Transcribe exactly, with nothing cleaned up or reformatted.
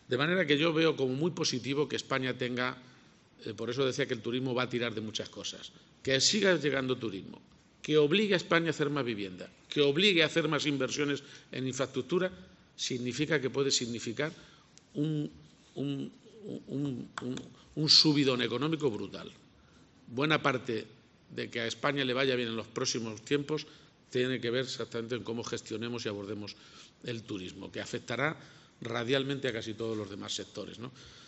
De manera que yo veo como muy positivo que España tenga, eh, por eso decía que el turismo va a tirar de muchas cosas, que siga llegando turismo, que obligue a España a hacer más vivienda, que obligue a hacer más inversiones en infraestructura, significa que puede significar un, un, un, un, un subidón económico brutal. Buena parte de que a España le vaya bien en los próximos tiempos tiene que ver exactamente en cómo gestionemos y abordemos el turismo, que afectará radialmente a casi todos los demás sectores, ¿no?